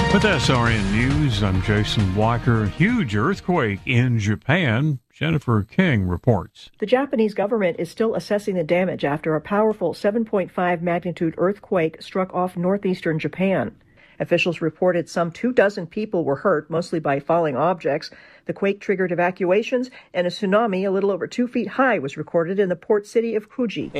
With SRN News, I'm Jason Walker. Huge earthquake in Japan. Jennifer King reports. The Japanese government is still assessing the damage after a powerful 7.5 magnitude earthquake struck off northeastern Japan. Officials reported some 24 people were hurt, mostly by falling objects. The quake triggered evacuations, and a tsunami a little over 2 feet high was recorded in the port city of Fuji.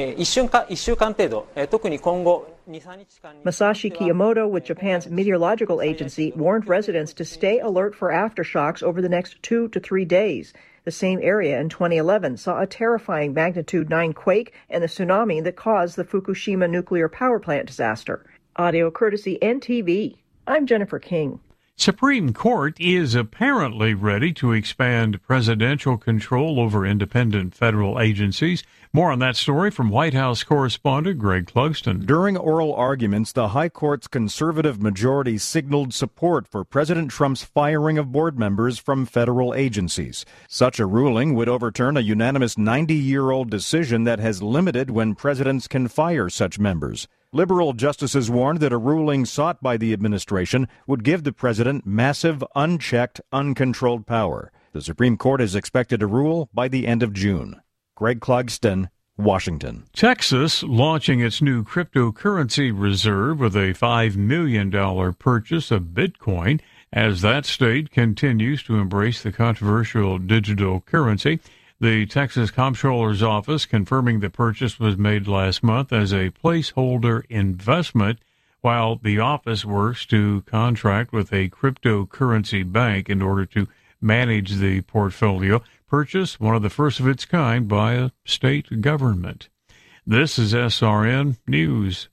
Masashi Kiyomoto with Japan's meteorological agency warned residents to stay alert for aftershocks over the next 2 to 3 days. The same area in 2011 saw a terrifying magnitude 9 quake and the tsunami that caused the Fukushima nuclear power plant disaster. Audio courtesy NTV. I'm Jennifer King. Supreme Court is apparently ready to expand presidential control over independent federal agencies. More on that story from White House correspondent Greg Clugston. During oral arguments, the High Court's conservative majority signaled support for President Trump's firing of board members from federal agencies. Such a ruling would overturn a unanimous 90-year-old decision that has limited when presidents can fire such members. Liberal justices warned that a ruling sought by the administration would give the president massive, unchecked, uncontrolled power. The Supreme Court is expected to rule by the end of June. Greg Clugston, Washington. Texas launching its new cryptocurrency reserve with a $5 million purchase of Bitcoin as that state continues to embrace the controversial digital currency. The Texas Comptroller's Office confirming the purchase was made last month as a placeholder investment, while the office works to contract with a cryptocurrency bank in order to manage the portfolio. Purchase, one of the first of its kind by a state government. This is SRN News.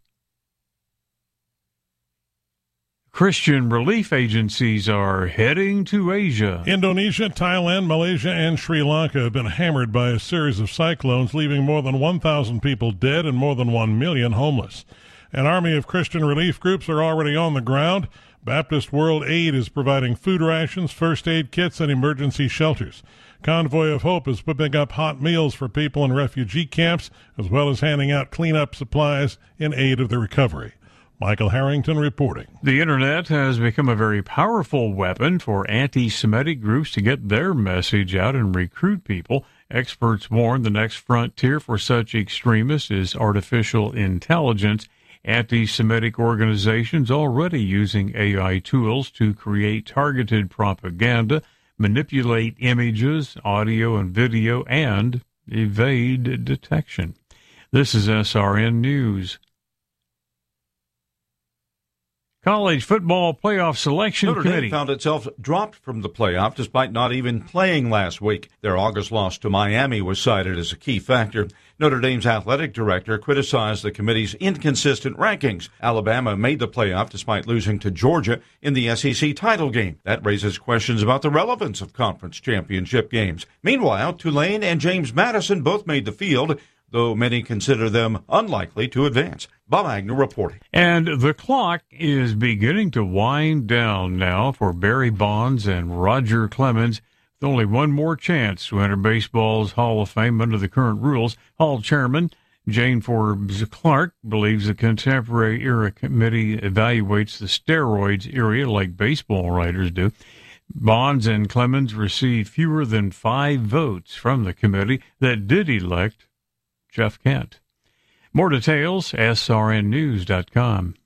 Christian relief agencies are heading to Asia. Indonesia, Thailand, Malaysia, and Sri Lanka have been hammered by a series of cyclones, leaving more than 1,000 people dead and more than 1 million homeless. An army of Christian relief groups are already on the ground. Baptist World Aid is providing food rations, first aid kits, and emergency shelters. Convoy of Hope is whipping up hot meals for people in refugee camps, as well as handing out cleanup supplies in aid of the recovery. Michael Harrington reporting. The Internet has become a very powerful weapon for anti-Semitic groups to get their message out and recruit people. Experts warn the next frontier for such extremists is artificial intelligence. Anti-Semitic organizations already using AI tools to create targeted propaganda, manipulate images, audio and video, and evade detection. This is SRN News. College football playoff selection Notre committee Dame found itself dropped from the playoff despite not even playing last week. Their August loss to Miami was cited as a key factor. Notre Dame's athletic director criticized the committee's inconsistent rankings. Alabama made the playoff despite losing to Georgia in the SEC title game. That raises questions about the relevance of conference championship games. Meanwhile, Tulane and James Madison both made the field, though many consider them unlikely to advance. Bob Agnew reporting. And the clock is beginning to wind down now for Barry Bonds and Roger Clemens, with only one more chance to enter baseball's Hall of Fame under the current rules. Hall Chairman Jane Forbes Clark believes the contemporary era committee evaluates the steroids area like baseball writers do. Bonds and Clemens received fewer than 5 votes from the committee that did elect Jeff Kent. More details, srnnews.com.